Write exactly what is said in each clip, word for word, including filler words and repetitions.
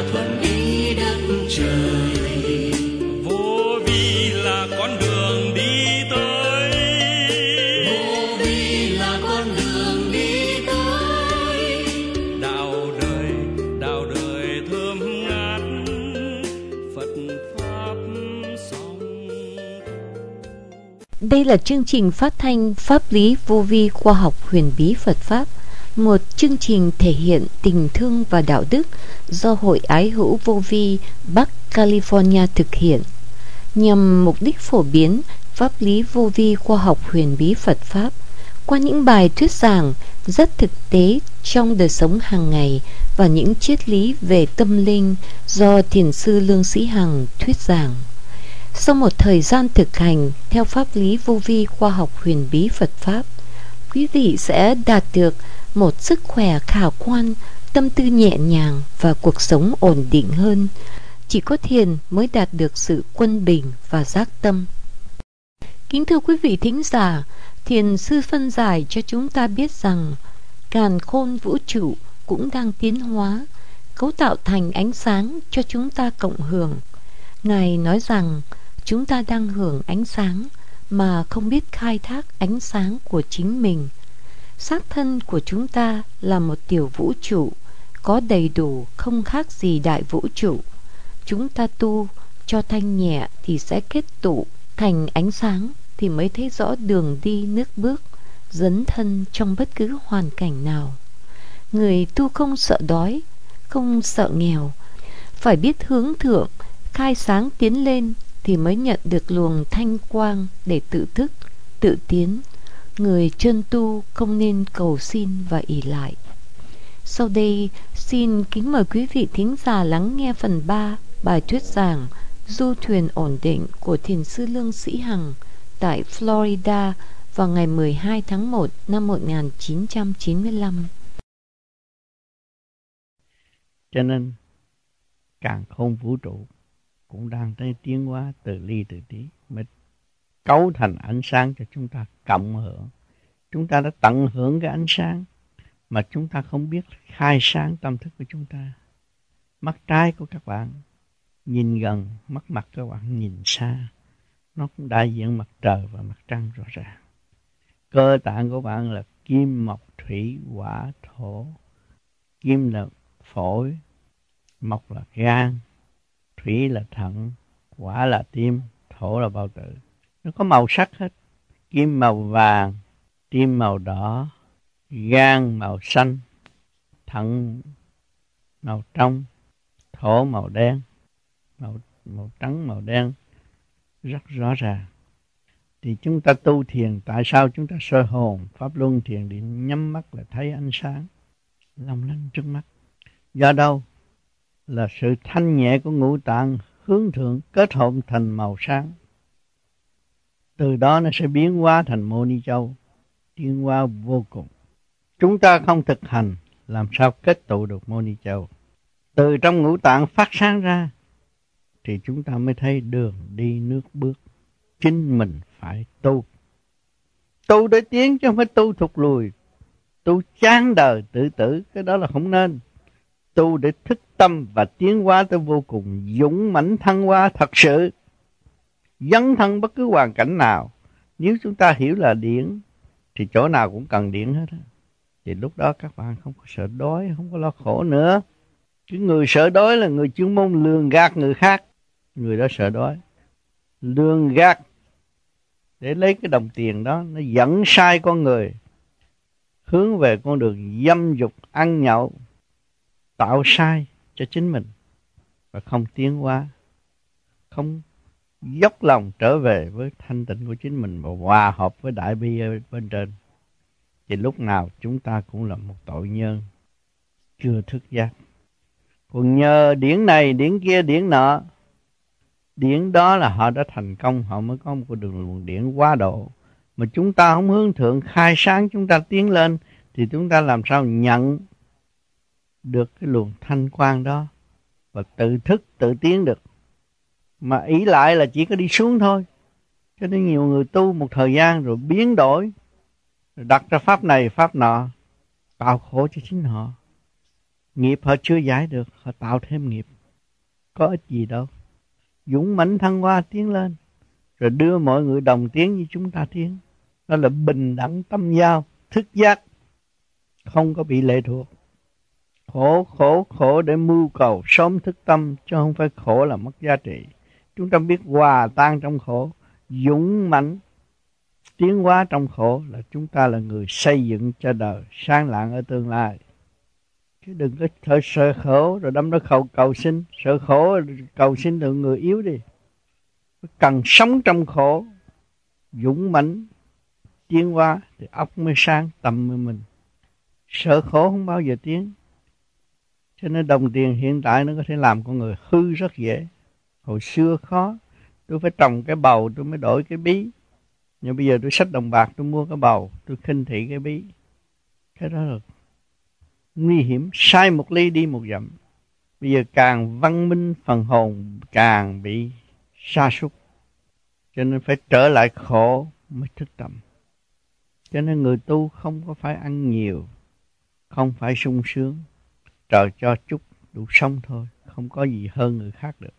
thuận ý đất trời. Vô vi là con đường đi tới, Vô vi là con đường đi tới. đạo đời, đạo đời thơm ngát, Phật pháp song thu. Đây là chương trình phát thanh Pháp lý vô vi khoa học huyền bí Phật Pháp, một chương trình thể hiện tình thương và đạo đức do Hội Ái Hữu Vô Vi Bắc California thực hiện, nhằm mục đích phổ biến pháp lý vô vi khoa học huyền bí Phật Pháp qua những bài thuyết giảng rất thực tế trong đời sống hàng ngày và những triết lý về tâm linh do Thiền sư Lương Sĩ Hằng thuyết giảng. Sau một thời gian thực hành theo pháp lý vô vi khoa học huyền bí Phật Pháp, quý vị sẽ đạt được một sức khỏe khả quan, tâm tư nhẹ nhàng và cuộc sống ổn định hơn. Chỉ có thiền mới đạt được sự quân bình và giác tâm. Kính thưa quý vị thính giả, thiền sư phân giải cho chúng ta biết rằng càn khôn vũ trụ cũng đang tiến hóa, cấu tạo thành ánh sáng cho chúng ta cộng hưởng. Ngài nói rằng chúng ta đang hưởng ánh sáng mà không biết khai thác ánh sáng của chính mình. Xác thân của chúng ta là một tiểu vũ trụ, có đầy đủ không khác gì đại vũ trụ. Chúng ta tu cho thanh nhẹ thì sẽ kết tụ thành ánh sáng, thì mới thấy rõ đường đi nước bước, dấn thân trong bất cứ hoàn cảnh nào. Người tu không sợ đói, không sợ nghèo, phải biết hướng thượng, khai sáng tiến lên thì mới nhận được luồng thanh quang để tự thức, tự tiến. Người chân tu không nên cầu xin và ỷ lại. Sau đây xin kính mời quý vị thính giả lắng nghe phần ba bài thuyết giảng Du thuyền ổn định của Thiền sư Lương Sĩ Hằng tại Florida vào ngày mười hai tháng một năm một nghìn chín trăm chín mươi lăm. Cho nên càn khôn vũ trụ cũng đang tới tiến hóa từ ly từ tí mới cấu thành ánh sáng cho chúng ta cộng hưởng. Chúng ta đã tận hưởng cái ánh sáng mà chúng ta không biết khai sáng tâm thức của chúng ta. Mắt trái của các bạn nhìn gần, mắt mặt các bạn nhìn xa, nó cũng đại diện mặt trời và mặt trăng rõ ràng. Cơ tạng của bạn là kim, mộc, thủy, hỏa, thổ. Kim là phổi, mộc là gan, thủy là thận, hỏa là tim, thổ là bao tử. Nó có màu sắc hết. Kim màu vàng, tim màu đỏ, gan màu xanh, thận màu trong, thổ màu đen, màu, màu trắng, màu đen rất rõ ràng. Thì chúng ta tu thiền, tại sao chúng ta soi hồn, pháp luân thiền định, nhắm mắt là thấy ánh sáng long lanh trước mắt? Do đâu? Là sự thanh nhẹ của ngũ tạng hướng thượng kết hợp thành màu sáng. Từ đó nó sẽ biến hóa thành Mô Ni Châu, tiến hóa vô cùng. Chúng ta không thực hành, làm sao kết tụ được Mô Ni Châu? Từ trong ngũ tạng phát sáng ra, thì chúng ta mới thấy đường đi nước bước. Chính mình phải tu. Tu để tiến chứ không phải tu thụt lùi. Tu chán đời tự tử, cái đó là không nên. Tu để thức tâm và tiến hóa tới vô cùng, dũng mãnh thăng hoa thật sự. Dấn thân bất cứ hoàn cảnh nào. Nếu chúng ta hiểu là điển, thì chỗ nào cũng cần điển hết. Thì lúc đó các bạn không có sợ đói, không có lo khổ nữa. Cái người sợ đói là người chuyên môn lường gạt người khác. Người đó sợ đói. Lường gạt để lấy cái đồng tiền đó, nó dẫn sai con người hướng về con đường dâm dục, ăn nhậu, tạo sai cho chính mình và không tiến hóa, không dốc lòng trở về với thanh tịnh của chính mình và hòa hợp với đại bi ở bên trên. Thì lúc nào chúng ta cũng là một tội nhân chưa thức giác. Còn nhờ điển này, điển kia, điển nọ, điển đó là họ đã thành công, họ mới có một đường luồng điển quá độ. Mà chúng ta không hướng thượng khai sáng, chúng ta tiến lên, thì chúng ta làm sao nhận được cái luồng thanh quang đó và tự thức, tự tiến được. Mà ý lại là chỉ có đi xuống thôi. Cho nên nhiều người tu một thời gian rồi biến đổi, rồi đặt ra pháp này, pháp nọ, tạo khổ cho chính họ. Nghiệp họ chưa giải được, họ tạo thêm nghiệp. Có ích gì đâu. Dũng mãnh thăng hoa tiến lên, rồi đưa mọi người đồng tiến như chúng ta tiến. Đó là bình đẳng tâm giao, thức giác, không có bị lệ thuộc. Khổ, khổ, khổ để mưu cầu sớm thức tâm, chứ không phải khổ là mất giá trị. Chúng ta biết hòa tan trong khổ, dũng mãnh tiến hóa trong khổ là chúng ta là người xây dựng cho đời sáng lạng ở tương lai. Chứ đừng có sợ, sợ khổ rồi đâm nó cầu cầu sinh. Sợ khổ cầu sinh được người yếu đi. Cần sống trong khổ, dũng mãnh tiến hóa thì óc mới sáng, tâm mới mình. Sợ khổ không bao giờ tiến. Cho nên đồng tiền hiện tại nó có thể làm con người hư rất dễ. Hồi xưa khó, tôi phải trồng cái bầu tôi mới đổi cái bí. Nhưng bây giờ tôi xách đồng bạc tôi mua cái bầu, tôi khinh thị cái bí. Cái đó là nguy hiểm, sai một ly đi một dặm. Bây giờ càng văn minh phần hồn càng bị sa sút. Cho nên phải trở lại khổ mới thức tâm. Cho nên người tu không có phải ăn nhiều, không phải sung sướng. Trời cho chút đủ sống thôi, không có gì hơn người khác được.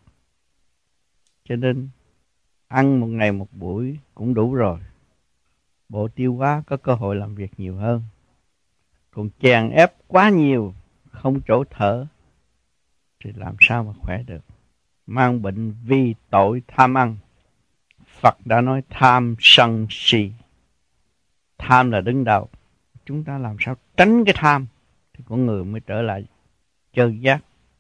Cho nên ăn một ngày một buổi cũng đủ rồi. Bộ tiêu hóa có cơ hội làm việc nhiều hơn. Còn chèn ép quá nhiều, không chỗ thở, thì làm sao mà khỏe được. Mang bệnh vì tội tham ăn. Phật đã nói tham sân si. Tham là đứng đầu. Chúng ta làm sao tránh cái tham, thì con người mới trở lại chân giác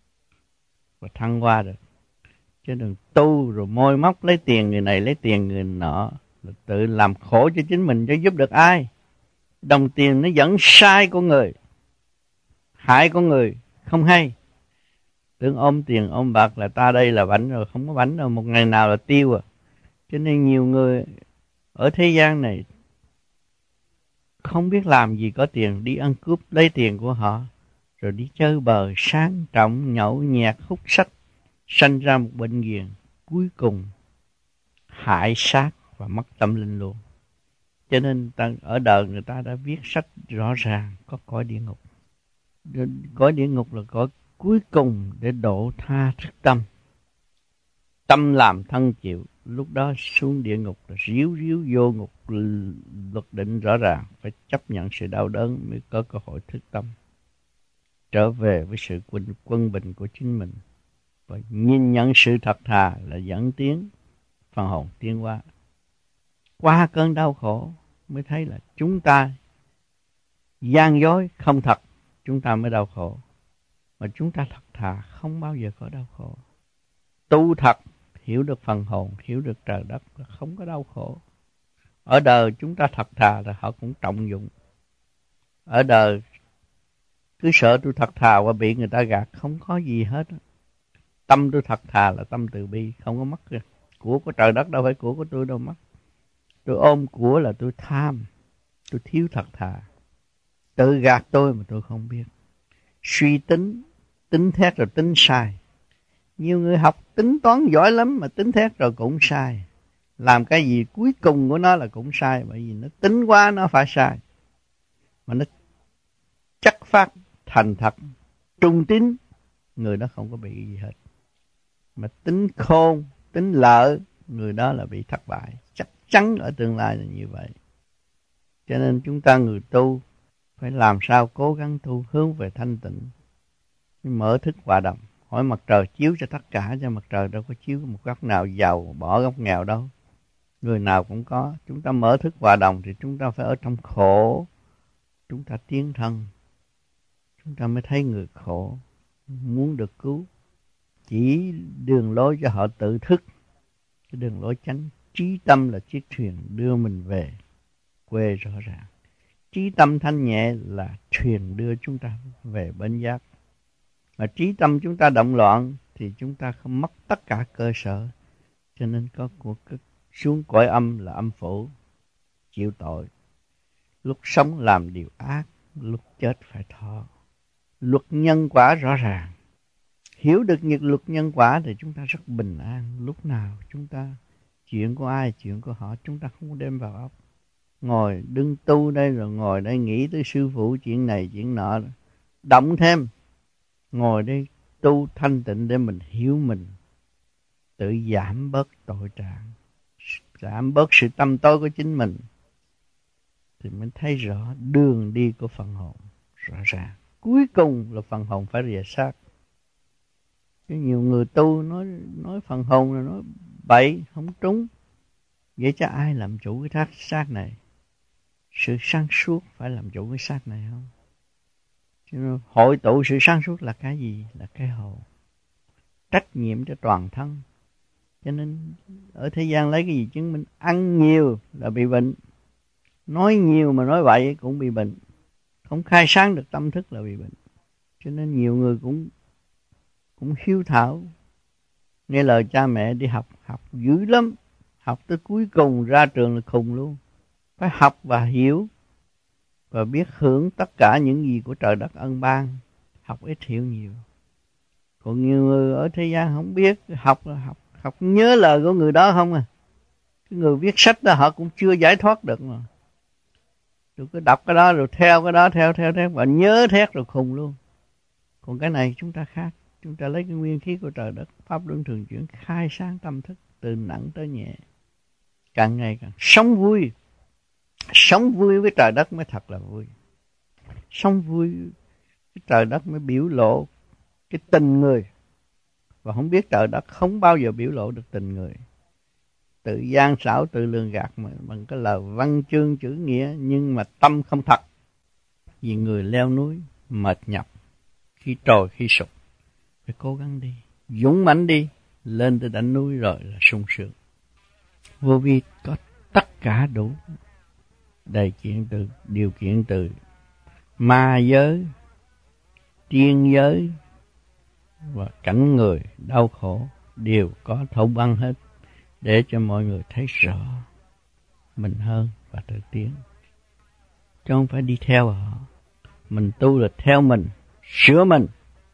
và thăng hoa được. Chứ đừng tu rồi môi móc lấy tiền người này lấy tiền người nọ, là tự làm khổ cho chính mình, cho giúp được ai. Đồng tiền nó dẫn sai con người, hại con người không hay. Tưởng ôm tiền ôm bạc là ta đây là bảnh rồi, không có bảnh rồi, một ngày nào là tiêu à. Cho nên nhiều người ở thế gian này không biết làm gì có tiền, đi ăn cướp lấy tiền của họ, rồi đi chơi bời sang trọng, nhậu nhẹt, hút sách, sanh ra một bệnh nghiện, cuối cùng hại sát và mất tâm linh luôn. Cho nên ta, ở đời người ta đã viết sách rõ ràng có cõi địa ngục. Cõi địa ngục là cõi cuối cùng để độ tha thức tâm. Tâm làm thân chịu, lúc đó xuống địa ngục là ríu ríu vô ngục. Luật định rõ ràng, phải chấp nhận sự đau đớn mới có cơ hội thức tâm, trở về với sự quân, quân bình của chính mình, và nhìn nhận sự thật thà là dẫn tiến phần hồn tiến hóa. Qua cơn đau khổ mới thấy là chúng ta gian dối không thật, chúng ta mới đau khổ. Mà chúng ta thật thà không bao giờ có đau khổ. Tu thật, hiểu được phần hồn, hiểu được trời đất là không có đau khổ. Ở đời chúng ta thật thà là họ cũng trọng dụng. Ở đời cứ sợ tôi thật thà và bị người ta gạt, không có gì hết. Tâm tôi thật thà là tâm từ bi, không có mất kìa. Của của trời đất đâu phải của của tôi đâu mất. Tôi ôm của là tôi tham, tôi thiếu thật thà. Tự gạt tôi mà tôi không biết. Suy tính, tính thét rồi tính sai. Nhiều người học tính toán giỏi lắm mà tính thét rồi cũng sai. Làm cái gì cuối cùng của nó là cũng sai, bởi vì nó tính quá nó phải sai. Mà nó chắc phát, thành thật, trung tín, người đó không có bị gì hết. Mà tính khôn, tính lợ, người đó là bị thất bại. Chắc chắn ở tương lai là như vậy. Cho nên chúng ta người tu phải làm sao cố gắng tu hướng về thanh tịnh, mở thức hòa đồng. Hỏi mặt trời chiếu cho tất cả, cho mặt trời đâu có chiếu một góc nào giàu bỏ góc nghèo đâu. Người nào cũng có. Chúng ta mở thức hòa đồng thì chúng ta phải ở trong khổ, chúng ta tiến thân, chúng ta mới thấy người khổ muốn được cứu. Chỉ đường lối cho họ tự thức, cái đường lối chánh. Trí tâm là chiếc thuyền đưa mình về quê rõ ràng. Trí tâm thanh nhẹ là thuyền đưa chúng ta về bến giác. Mà trí tâm chúng ta động loạn thì chúng ta không mất tất cả cơ sở. Cho nên có cuộc xuống cõi âm là âm phủ, chịu tội. Lúc sống làm điều ác, lúc chết phải thọ. Luật nhân quả rõ ràng. Hiểu được những luật nhân quả thì chúng ta rất bình an. Lúc nào chúng ta chuyện của ai, chuyện của họ, chúng ta không đem vào óc. Ngồi đứng tu đây rồi ngồi đây nghĩ tới sư phụ chuyện này chuyện nọ, động thêm ngồi đây tu thanh tịnh để mình hiểu mình, tự giảm bớt tội trạng, giảm bớt sự tâm tối của chính mình, thì mình thấy rõ đường đi của phần hồn rõ ràng. Cuối cùng là phần hồn phải rìa xác. Chứ nhiều người tu nói nói phần hồn là nói bậy, không trúng. Vậy cho ai làm chủ cái thác xác này? Sự sáng suốt phải làm chủ cái xác này không? Cho nên hội tụ sự sáng suốt là cái gì? Là cái hồn. Trách nhiệm cho toàn thân. Cho nên ở thế gian lấy cái gì chứng minh? Ăn nhiều là bị bệnh, nói nhiều mà nói bậy cũng bị bệnh, không khai sáng được tâm thức là bị bệnh. Cho nên nhiều người cũng cũng hiếu thảo, nghe lời cha mẹ đi học, học dữ lắm, học tới cuối cùng ra trường là khùng luôn. Phải học và hiểu và biết hưởng tất cả những gì của trời đất ân ban, học ít hiểu nhiều. Còn nhiều người ở thế gian không biết, học là học, học nhớ lời của người đó không à. Cái người viết sách đó họ cũng chưa giải thoát được mà. Rồi cứ đọc cái đó rồi theo cái đó, theo theo theo và nhớ thét rồi khùng luôn. Còn cái này chúng ta khác, chúng ta lấy cái nguyên khí của trời đất, pháp luân thường chuyển, khai sáng tâm thức từ nặng tới nhẹ, càng ngày càng sống vui. Sống vui với trời đất mới thật là vui. Sống vui với trời đất mới biểu lộ cái tình người. Và không biết trời đất không bao giờ biểu lộ được tình người. Tự gian xảo, tự lường gạt mà bằng cái lời văn chương chữ nghĩa, nhưng mà tâm không thật. Vì người leo núi mệt nhọc, khi trồi khi sụp, phải cố gắng đi, dũng mãnh đi, lên tới đỉnh núi rồi là sung sướng. Vô vi có tất cả đủ đầy kiện từ, điều kiện từ ma giới, tiên giới và cảnh người đau khổ đều có thấu băng hết, để cho mọi người thấy rõ mình hơn và tự tiến. Chứ không phải đi theo họ. Mình tu là theo mình, sửa mình.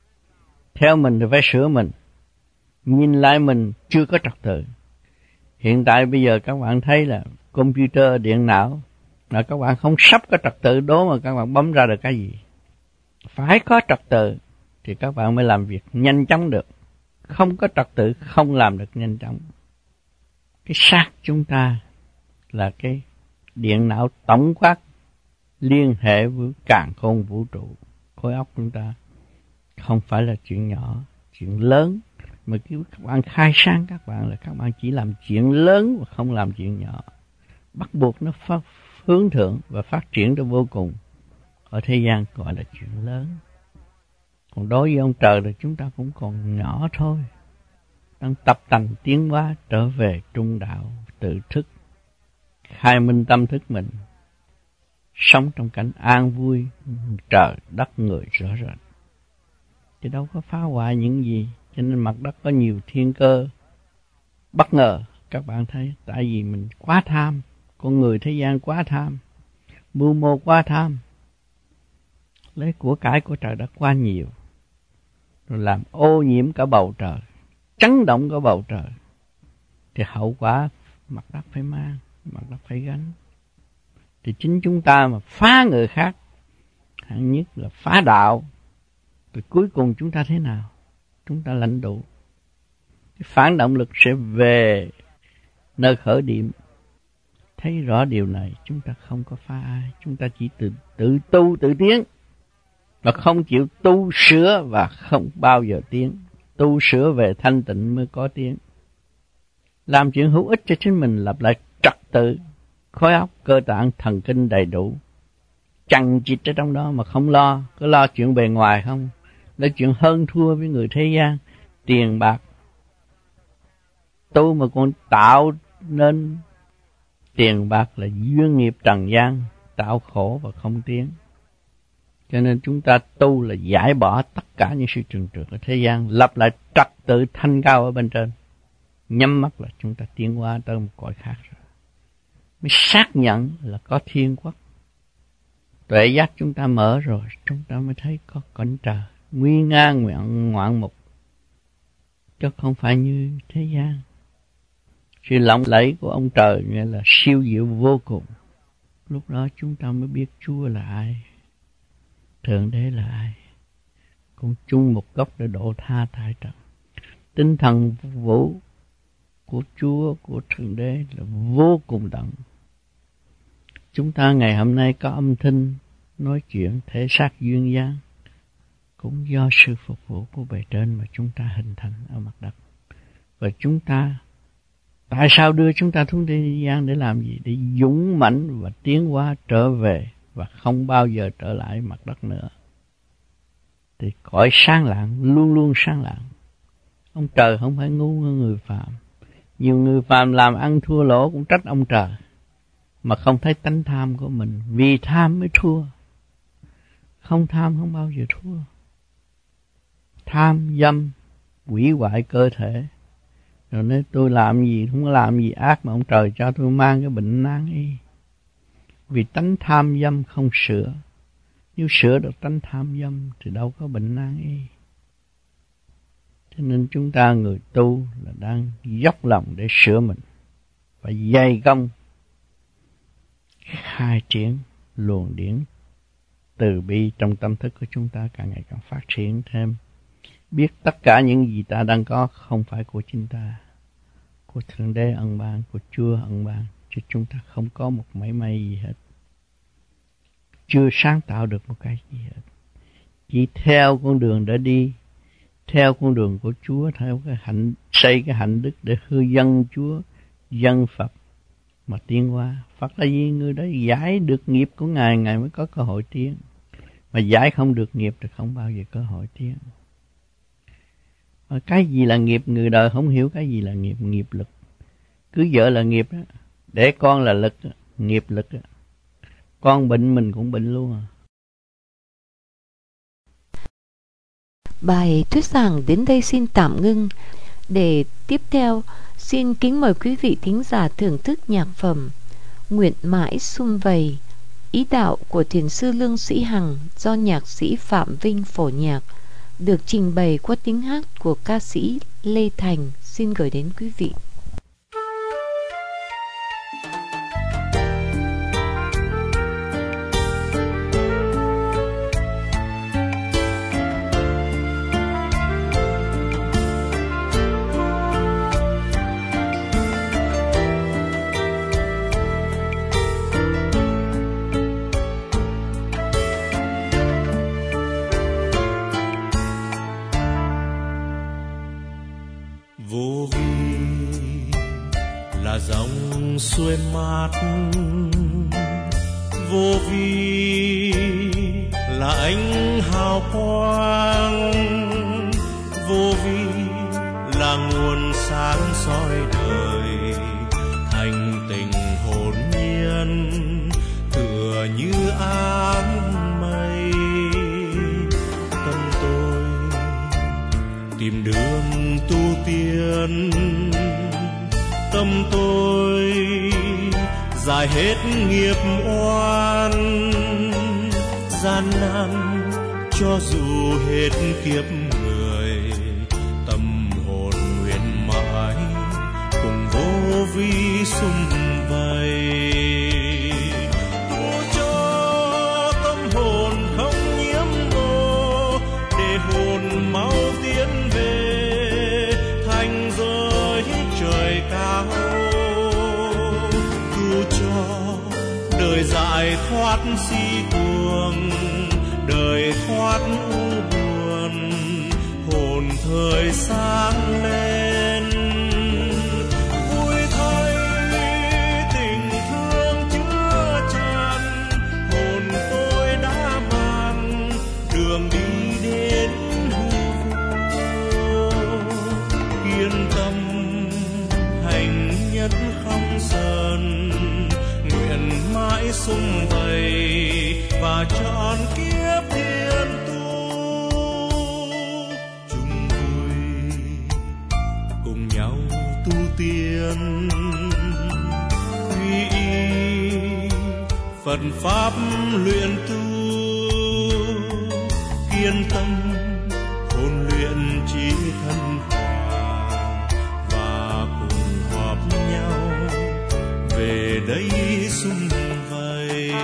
Theo mình thì phải sửa mình. Nhìn lại mình chưa có trật tự. Hiện tại bây giờ các bạn thấy là computer, điện não, là các bạn không sắp có trật tự đó mà các bạn bấm ra được cái gì. Phải có trật tự thì các bạn mới làm việc nhanh chóng được. Không có trật tự không làm được nhanh chóng. Cái xác chúng ta là cái điện não tổng quát liên hệ với càn khôn vũ trụ. Khối óc chúng ta không phải là chuyện nhỏ, chuyện lớn. Mà nếu các bạn khai sáng các bạn là các bạn chỉ làm chuyện lớn và không làm chuyện nhỏ. Bắt buộc nó phát hướng thượng và phát triển tới vô cùng. Ở thế gian gọi là chuyện lớn. Còn đối với ông trời thì chúng ta cũng còn nhỏ thôi. Đang tập tành tiến hóa trở về trung đạo, tự thức, khai minh tâm thức mình, sống trong cảnh an vui, trời đất người rõ rệt. Chứ đâu có phá hoại những gì. Cho nên mặt đất có nhiều thiên cơ bất ngờ. Các bạn thấy, tại vì mình quá tham, con người thế gian quá tham, mưu mô quá tham, lấy của cải của trời đất quá nhiều, rồi làm ô nhiễm cả bầu trời, chấn động cả bầu trời, thì hậu quả mặt đất phải mang, mặt đất phải gánh. Thì chính chúng ta mà phá người khác, hạng nhất là phá đạo, thì cuối cùng chúng ta thế nào? Chúng ta lãnh đủ. Cái phản động lực sẽ về nơi khởi điểm. Thấy rõ điều này, chúng ta không có phá ai, chúng ta chỉ tự, tự tu tự tiến, và không chịu tu sửa và không bao giờ tiến. Tu sửa về thanh tịnh mới có tiến. Làm chuyện hữu ích cho chính mình, lặp lại trật tự, khối óc, cơ tạng, thần kinh đầy đủ, chằng chịt ở trong đó mà không lo, cứ lo chuyện bề ngoài không, là chuyện hơn thua với người thế gian, tiền bạc. Tu mà còn tạo nên tiền bạc là duyên nghiệp trần gian, tạo khổ và không tiến. Cho nên chúng ta tu là giải bỏ tất cả những sự trừng trượt ở thế gian, lập lại trật tự thanh cao ở bên trên. Nhắm mắt là chúng ta tiến hóa tới một cõi khác rồi. Mới xác nhận là có thiên quốc. Tuệ giác chúng ta mở rồi, chúng ta mới thấy có cõi trời nguy nga nguyện ngoạn mục, chứ không phải như thế gian. Sự lộng lẫy của ông trời nghĩa là siêu diệu vô cùng. Lúc đó chúng ta mới biết Chúa là ai, Thượng Đế là ai. cũng chung một gốc để độ tha tại trần. Tinh thần vũ của Chúa, của Thượng Đế là vô cùng tận. Chúng ta ngày hôm nay có âm thanh nói chuyện thể xác duyên dáng cũng do sự phục vụ của bề trên mà chúng ta hình thành ở mặt đất. Và chúng ta, tại sao đưa chúng ta xuống thế gian để làm gì? Để dũng mãnh và tiến hóa trở về và không bao giờ trở lại mặt đất nữa. Thì cõi sáng lạng luôn luôn sáng lạng. Ông trời không phải ngu hơn người phàm. Nhiều người phàm làm ăn thua lỗ cũng trách ông trời, mà không thấy tánh tham của mình. Vì tham mới thua. Không tham không bao giờ thua. Tham dâm hủy hoại cơ thể. Rồi nếu tôi làm gì không có làm gì ác mà ông trời cho tôi mang cái bệnh nan y. Vì tánh tham dâm không sửa. Nếu sửa được tánh tham dâm thì đâu có bệnh nan y. Cho nên chúng ta người tu là đang dốc lòng để sửa mình và dày công khai triển luồng điển từ bi trong tâm thức của chúng ta càng ngày càng phát triển thêm. Biết tất cả những gì ta đang có không phải của chính ta, của Thượng Đế ân ban, của Chúa ân ban, chứ chúng ta không có một mảy may gì hết. Chưa sáng tạo được một cái gì hết. Chỉ theo con đường đã đi, theo con đường của Chúa, theo cái hạnh, xây cái hạnh đức để hư dân Chúa, dân Phật mà tiến hóa. Phật là gì? Người đó giải được nghiệp của Ngài, Ngài mới có cơ hội tiến. Mà giải không được nghiệp thì không bao giờ cơ hội tiến. Mà cái gì là nghiệp, người đời không hiểu cái gì là nghiệp, nghiệp lực. Cứ vợ là nghiệp đó, để con là lực, nghiệp lực đó. Con bệnh mình cũng bệnh luôn à. Bài thuyết giảng đến đây xin tạm ngưng. Để tiếp theo, xin kính mời quý vị thính giả thưởng thức nhạc phẩm Nguyện Mãi Sum Vầy, ý đạo của Thiền sư Lương Sĩ Hằng do nhạc sĩ Phạm Vinh phổ nhạc, được trình bày qua tiếng hát của ca sĩ Lê Thành. Xin gửi đến quý vị. Vô vi là dòng xuôi mát, vô vi là ánh hào quang, vô vi là nguồn sáng soi đời, thành tình hồn nhiên tựa như áng mây. Tâm tôi tìm đường tu tiên, tâm tôi giải hết nghiệp oan, gian nan cho dù hết kiếp người, tâm hồn nguyện mãi cùng vô vi sum vầy. Phù cho tâm hồn không nhiễm ô, để hồn mau tiến về thành giới trời cao. Cứu cho đời giải thoát si cuồng, đời thoát u buồn, hồn thời sáng lên. Vui thay tình thương chứa chan, hồn tôi đã mang đường đi đến hư vô. Yên tâm hành nhất không dần, nguyện mãi sum vầy và trọn kiếp thiên tu. Chung vui cùng nhau tu tiên, quy y Phật pháp luyện tu, kiên tâm hồn luyện trí thân hòa, và cùng họp nhau về đây sum vầy.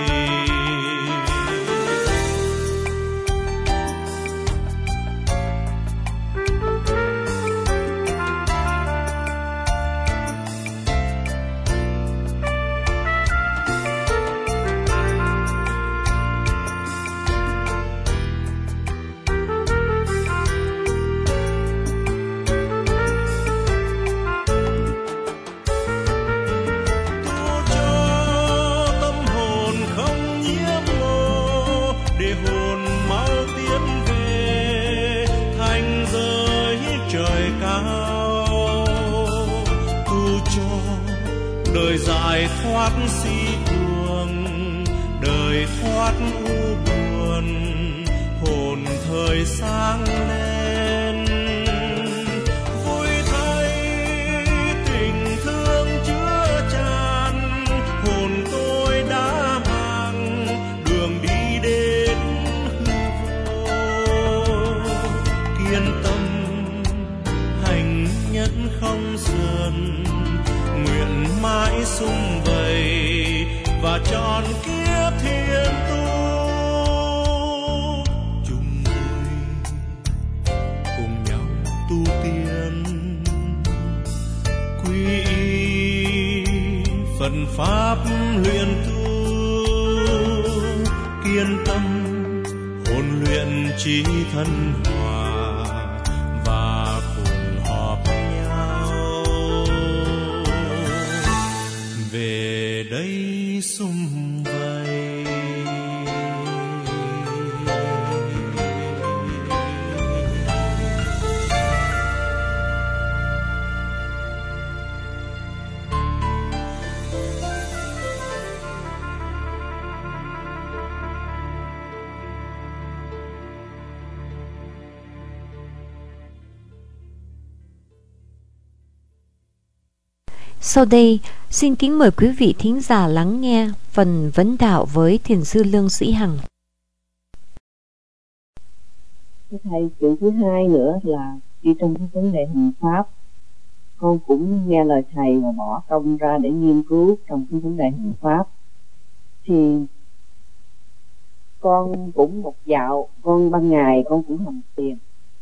trời cao, tu cho đời giải thoát si cuồng, đời thoát u buồn, hồn thời sáng lên. Vui thay tình thương chứa chan, hồn tôi đã mang đường đi đến hư vô. Kiên tâm hành nhất không dần, nguyện mãi sum vầy và tròn kiếp thiên tu. Chung vui cùng nhau tu tiên, quy y phần pháp luyện tu. Kiên tâm hồn luyện trí thân hòa và cùng họp nhau về đây sum vầy. Sau đây, xin kính mời quý vị thính giả lắng nghe phần vấn đạo với Thiền sư Lương Sĩ Hằng. Thầy, chuyện thứ hai nữa là đi trong cái vấn đề hình pháp, con cũng nghe lời thầy và bỏ công ra để nghiên cứu trong cái vấn đề hình pháp. Thì con cũng một dạo, con ban ngày con cũng hành thiền.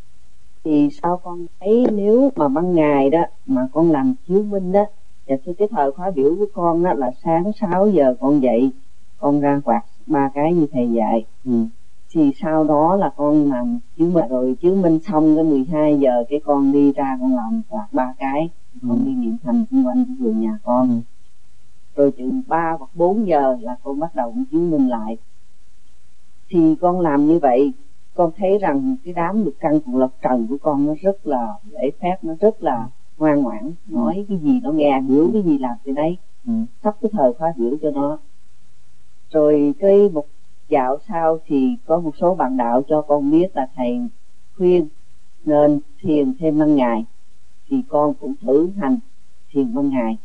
Thì sao con thấy nếu mà ban ngày đó mà con làm chiếu minh đó, và cái thời khóa biểu của con đó là sáng sáu giờ con dậy, con ra quạt ba cái như thầy dạy. Ừ. Thì sau đó là con làm chiếu minh rồi chiếu minh xong cái mười hai giờ cái con đi ra con làm quạt ba cái, ừ. Con đi niệm thành xung quanh cái vườn nhà con. Ừ. Rồi chừng ba hoặc bốn giờ là con bắt đầu chiếu minh lại. Thì con làm như vậy, con thấy rằng cái đám lục căn cùng lộc trần của con nó rất là lễ phép, nó rất là ngoan ngoãn, nói cái gì nó nghe, hiểu cái gì làm cái đấy, ừ. Sắp cái thời khóa biểu cho nó. Rồi cái một dạo sau thì có một số bạn đạo cho con biết là thầy khuyên nên thiền thêm ban ngày. Thì con cũng thử hành thiền ban ngày.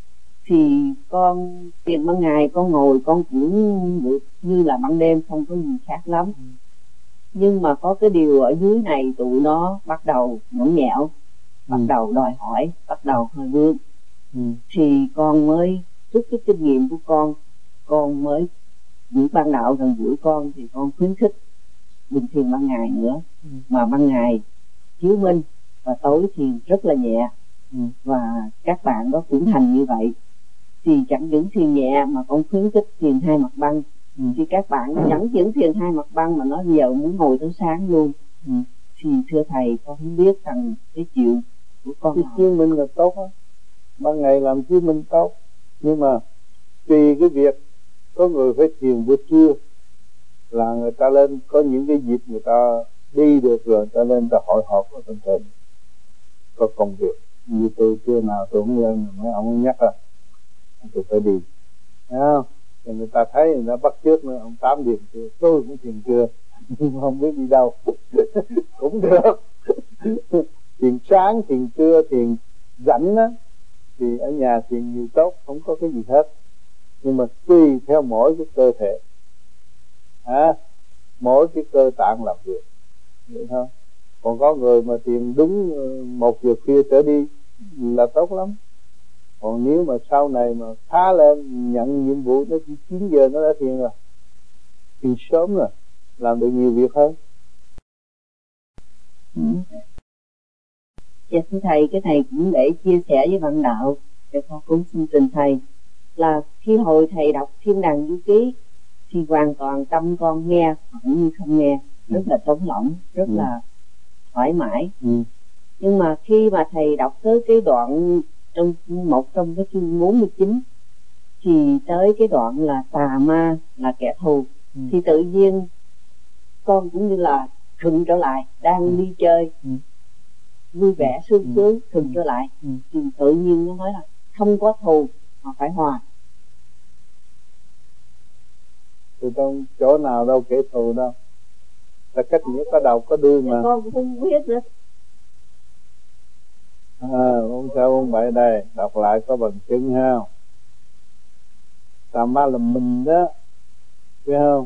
Thì con thiền ban ngày con ngồi con cũng được như là ban đêm, không có gì khác lắm. Ừ. Nhưng mà có cái điều ở dưới này tụi nó bắt đầu nhõng nhẽo, bắt ừ. đầu đòi hỏi, bắt đầu hơi vướng. Ừ. Thì con mới rút cái kinh nghiệm của con, con mới những ban đạo gần gũi con thì con khuyến khích bình thiền ban ngày nữa. Ừ. Mà ban ngày chiếu minh và tối thiền rất là nhẹ. Ừ. Và các bạn đó cũng hành như vậy. Thì chẳng những thiền nhẹ mà con khuyến khích thiền hai mặt băng. Ừ. Thì các bạn ừ. chẳng những thiền hai mặt băng mà nó giờ muốn ngồi tới sáng luôn. Ừ. Thì thưa thầy, con không biết rằng cái chuyện của con cái chiếu minh là tốt á, ban ngày làm chiếu minh tốt, nhưng mà tùy cái việc, có người phải thiền buổi trưa là người ta lên, có những cái dịp người ta đi được rồi người ta lên, người ta hội họp ở trên trên có công việc. Như tôi trưa nào tôi không lên, mấy ông nhắc là tôi phải đi, thấy không? Thì người ta thấy người ta bắt chước nữa, ông tám điểm trưa, tôi cũng thiền trưa không biết đi đâu cũng được. Thiền sáng, thiền trưa, thiền rảnh á thì ở nhà thiền nhiều tốt, không có cái gì hết. Nhưng mà tùy theo mỗi cái cơ thể, à, mỗi cái cơ tạng làm việc, vậy thôi. Còn có người mà thiền đúng một giờ khuya trở đi là tốt lắm. Còn nếu mà sau này mà khá lên, nhận nhiệm vụ nó chỉ chín giờ nó đã thiền rồi, thiền sớm rồi, làm được nhiều việc hơn. Ừ. Dạ thưa thầy, cái thầy cũng để chia sẻ với bạn đạo, thì con cũng xin trình thầy là khi hồi thầy đọc Thiên Đàng Du Ký thì hoàn toàn tâm con nghe cũng như không nghe, rất là trống lỏng, rất ừ. là thoải mái. Ừ. Nhưng mà khi mà thầy đọc tới cái đoạn trong một trong cái chương bốn mươi chín thì tới cái đoạn là tà ma là kẻ thù, ừ. thì tự nhiên con cũng như là khựng trở lại, đang ừ. đi chơi, ừ. vui vẻ sương ừ. sướng thường trở lại, ừ. thì tự nhiên nó nói là không có thù mà phải hòa. Từ trong chỗ nào đâu kẻ thù đâu, là cách nghĩa có đầu có đuôi mà. Con cũng không biết nữa. À, ông sao ông vậy đây, đọc lại có bằng chứng ha. Tà ma là mình đó, biết không?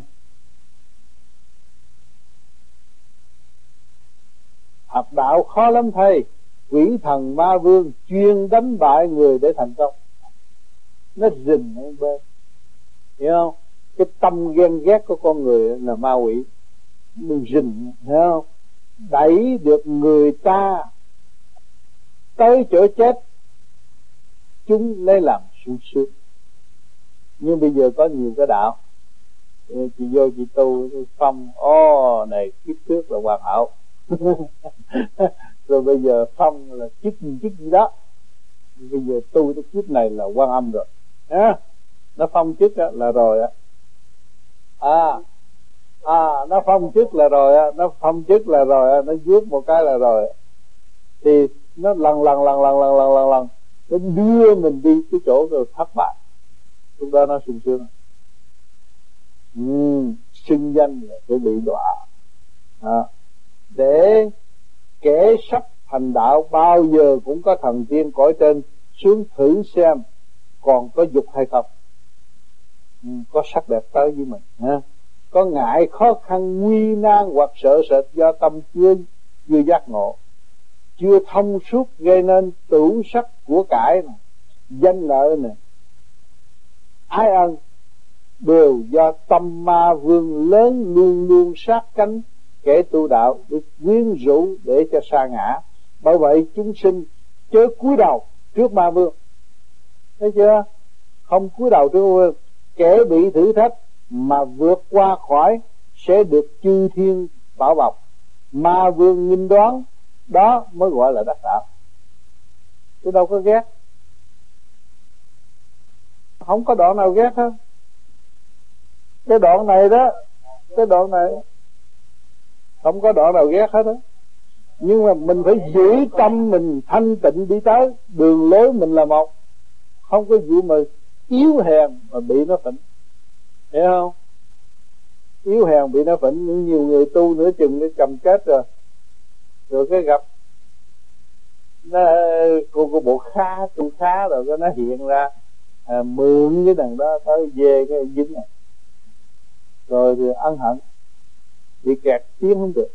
Học đạo khó lắm thầy, quỷ thần ma vương chuyên đánh bại người để thành công. Nó rình ở bên, hiểu không? Cái tâm ghen ghét của con người là ma quỷ, mình rình, hiểu không? Đẩy được người ta tới chỗ chết, chúng lấy làm sung sướng. Nhưng bây giờ có nhiều cái đạo, chị vô chị tu phong, ô oh, này kiếp trước là hoàn hảo rồi bây giờ phong là chức chức gì đó, bây giờ tu tới kiếp này là Quan Âm rồi à, nó phong chức đó, là rồi á. À, à nó phong chức là rồi á, nó phong chức là rồi á, nó giết một cái là rồi. Thì nó lần lần lần lần lần lần lần lần nó đưa mình đi cái chỗ rồi thất bại, lúc đó nó sung sướng. Ừ, xưng danh là phải bị đọa à. Để kẻ sắp thành đạo bao giờ cũng có thần tiên cõi trên xuống thử xem còn có dục hay không, ừ, có sắc đẹp tới với mình ha. Có ngại khó khăn nguy nan hoặc sợ sệt do tâm chưa chưa giác ngộ, chưa thông suốt gây nên tửu sắc của cải này, danh lợi này, ái ân, đều do tâm ma vương lớn luôn luôn sát cánh kẻ tu đạo để quyến rũ để cho sa ngã. Bởi vậy chúng sinh chớ cúi đầu trước ma vương, thấy chưa? Không cúi đầu trước ma vương, kẻ bị thử thách mà vượt qua khỏi sẽ được chư thiên bảo bọc. Ma vương nghinh đoán, đó mới gọi là đắc đạo. Chứ đâu có ghét, không có đoạn nào ghét hết. Cái đoạn này đó, cái đoạn này không có đoạn nào ghét hết đó. Nhưng mà mình phải giữ tâm mình thanh tịnh đi tới, đường lối mình là một, không có vụ mà yếu hèn mà bị nó phỉnh, hiểu không? Yếu hèn bị nó phỉnh. Nhưng nhiều người tu nửa chừng nó chầm chết rồi, rồi cái gặp nó cô cô bộ khá tu khá rồi cái nó hiện ra à, mượn cái đằng đó tới về cái dính này, rồi thì ân hận bị kẹt tiến không được.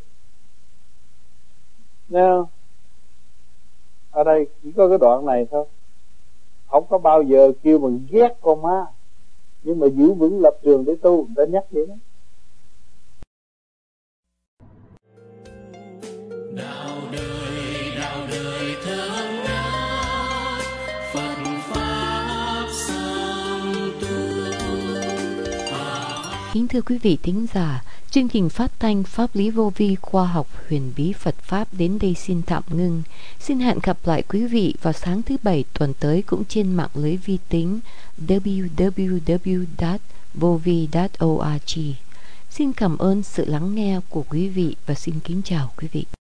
Nào, ở đây chỉ có cái đoạn này thôi, không có bao giờ kêu mình ghét con ma, nhưng mà giữ vững lập trường để tu, người ta nhắc vậy đó. Đạo đời, đạo đời thơm ngát, Phật pháp song tu. Kính thưa quý vị thính giả, chương trình phát thanh Pháp lý vô vi khoa học huyền bí Phật Pháp đến đây xin tạm ngưng. Xin hẹn gặp lại quý vị vào sáng thứ Bảy tuần tới cũng trên mạng lưới vi tính w w w chấm vovi chấm org. Xin cảm ơn sự lắng nghe của quý vị và xin kính chào quý vị.